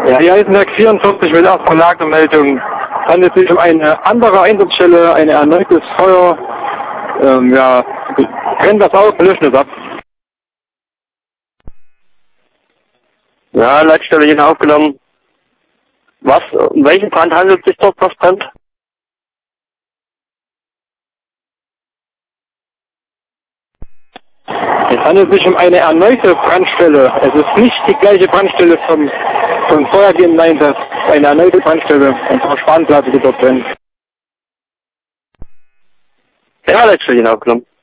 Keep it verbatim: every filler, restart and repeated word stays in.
Ja, hier ist Werk vierundvierzig mit erster Lagemeldung. Es handelt sich um eine andere Einsatzstelle, ein erneutes Feuer. Ähm, ja, brennt das aus, löschen es ab. Ja, Leitstelle hier aufgenommen. Was, um welchen Brand handelt es sich dort, was brennt? Es handelt sich um eine erneute Brandstelle. Es ist nicht die gleiche Brandstelle vom, vom vorhergehenden Einsatz. Eine erneute Brandstelle. Ein paar Spanplatte, die dort brennt. Ja, Leitstelle hier aufgenommen.